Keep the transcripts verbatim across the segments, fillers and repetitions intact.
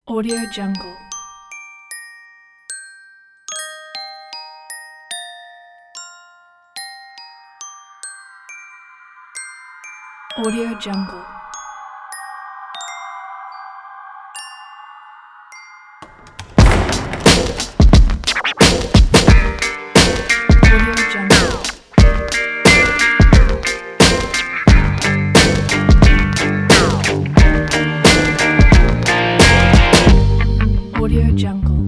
Audio Jungle. Audio Jungle. Audio Jungle. Audio Jungle.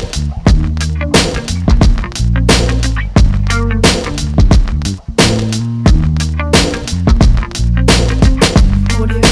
Audio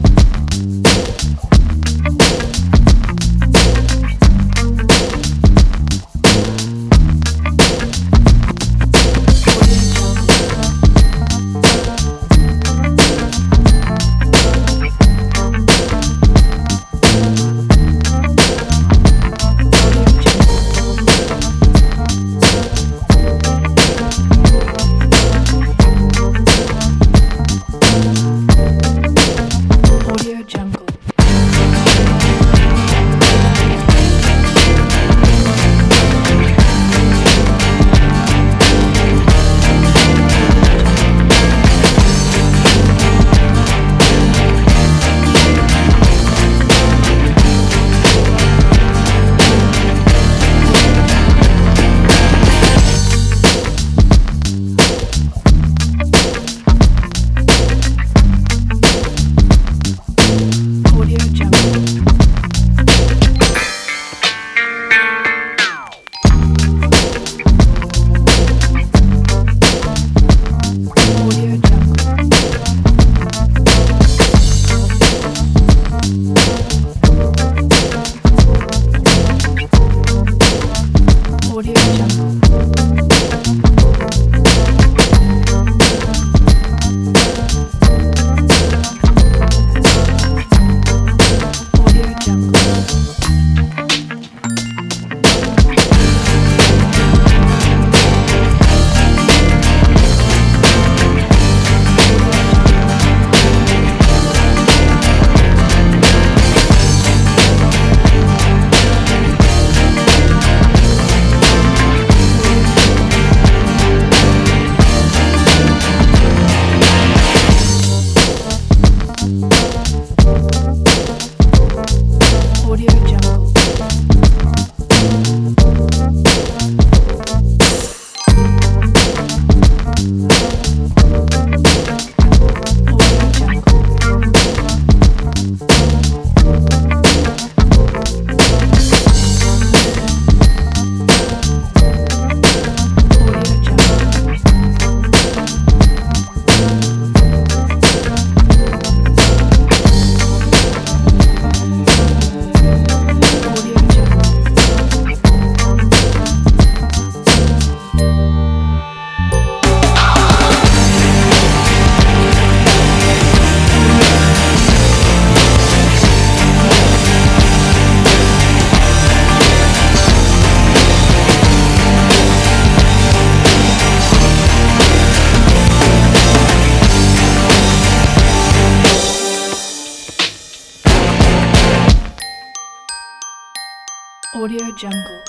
Audio Jungle.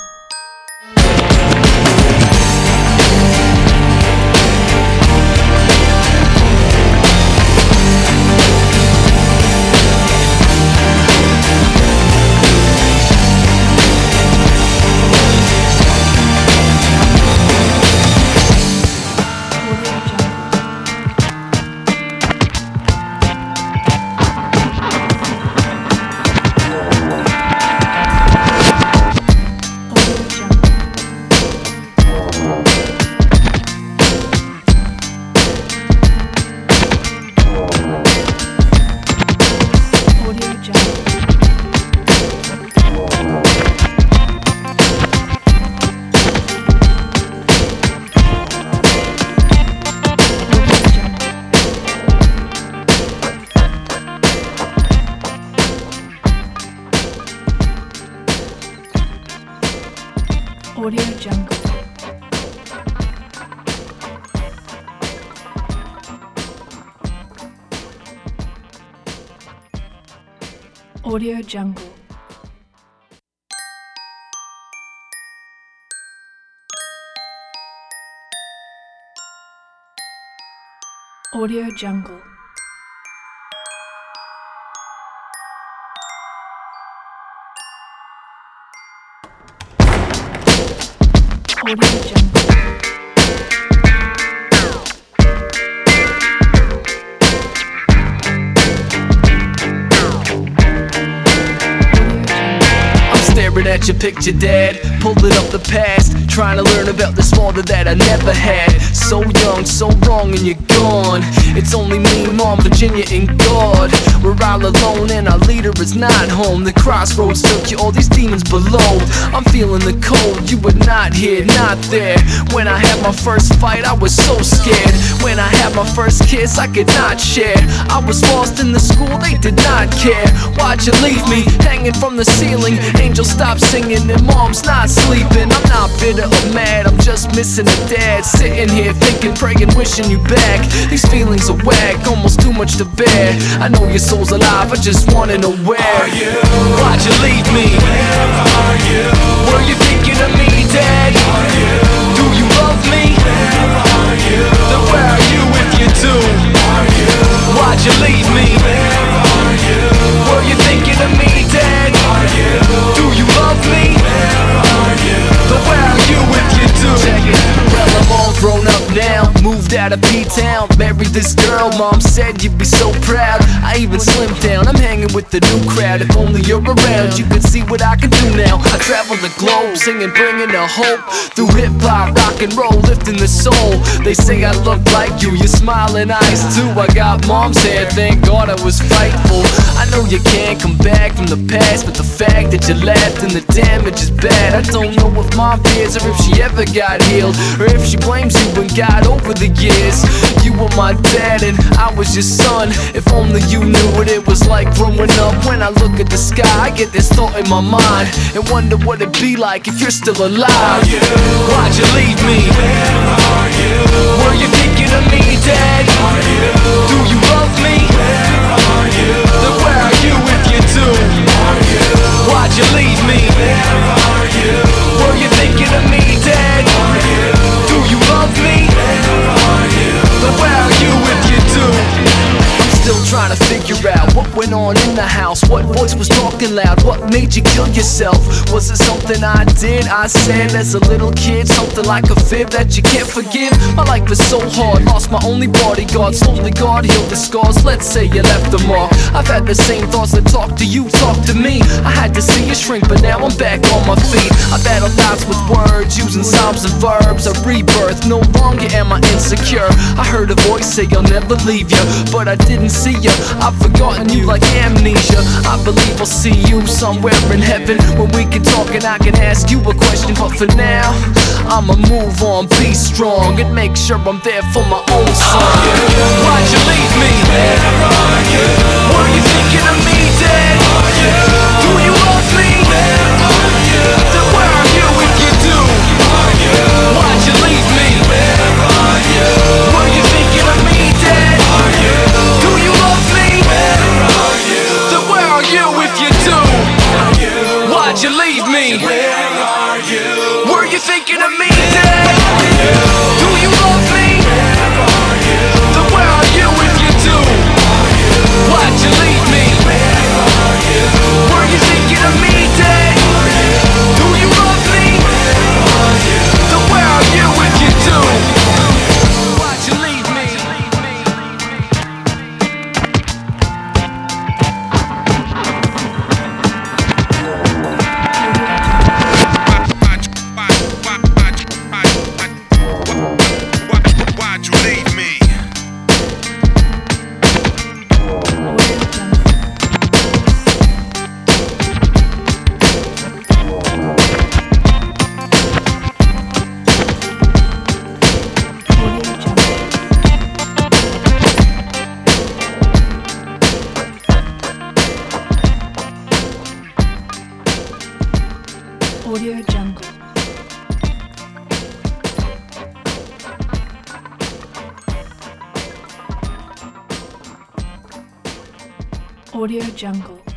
Audio Jungle. Audio Jungle. Audio Jungle. Audio Jungle. Staring at your picture, Dad, pulling up the past, trying to learn about this father that I never had. So young, so wrong, and you're gone. It's only me, Mom, Virginia, and God. We're all alone, and our leader is not home. The crossroads took you, all these demons below. I'm feeling the cold, you were not here, not there. When I had my first fight, I was so scared. When I had my first kiss, I could not share. I was lost in the school, they did not care. Why'd you leave me hanging from the ceiling? Angels stop singing and Mom's not sleeping. I'm not bitter or mad, I'm just missing a dad. Sitting here thinking, praying, wishing you back. These feelings are whack, almost too much to bear. I know your soul's alive, I just wanna know where are you? Why'd you leave me? Where are you? Were you thinking of me, Dad? Are you? Do you love me? Where are you? Then where are you if you do? Are you? Why'd you leave me? Where are you? Were you thinking of me, Dad? Are you? Do you love me? Where are you? Then where are you if you do? Check it. Well, I'm all grown up now, moved out of P-Town, married this girl. Mom said you'd be so proud. I even slimmed down, I'm hanging with the new crowd. If only you're around, you could see what I can do now. I travel the globe, singing, bringing the hope through hip-hop, rock and roll, lifting the soul. They say I look like you, your smiling eyes too. I got Mom's hair, thank God I was frightful. I know you can't come back from the past, but the fact that you laughed and the damage is bad. I don't know if Mom fears or if she ever got healed, or if she blames you and got over the years. You were my dad and I was your son. If only you knew what it was like growing up. When I look at the sky, I get this thought in my mind and wonder what it'd be like if you're still alive. Why'd you leave me? Where are you? Were you thinking of me, Dad? Are you? Do you love me? Where are you? Then where are you if you do? Are you? Why'd you leave me? Where are you? Were you thinking of me, Dad? Are you? Do you love me? Where are you? Then where are you if you do? I'm still trying to figure out what went on in the house. What voice was talking loud? What made you kill yourself? Was it something I did, I said as a little kid? Something like a fib that you can't forgive? My life is so hard, lost my only bodyguard. Slowly God healed the scars, let's say you left them all. I've had the same thoughts that talk to you, talk to me. I had to see you shrink, but now I'm back on my feet. I battle thoughts with words, using psalms and verbs. A rebirth, no longer am I insecure. I heard a voice say I'll never leave you, but I didn't see you. I've forgotten you like amnesia. I believe I'll see you somewhere in heaven when we can talk and I can ask you a question. But for now, I'ma move on, be strong, and make sure I'm there for my own son. Why'd you leave me? Where are you? Were you thinking of me, Dad? Are you? Do you love me? Where are you? Then where are you if you do? Are you? Why'd you leave me? Where are you? Were you thinking of me, Dad? Are you? Do you love me? Where are you? Then where are you if you do? Are you? Why'd you leave me? Where are you? Were you thinking of me, Dad? Are you? Do you love me? Where are you? Then where are you if you do? Are you? Why'd you leave me? Where are you? Were you thinking of me, Dad? Are you? Do you love me? Where are you? Then where are you if you do? Why'd you leave me? Why'd you leave me? Audio Jungle. Audio Jungle.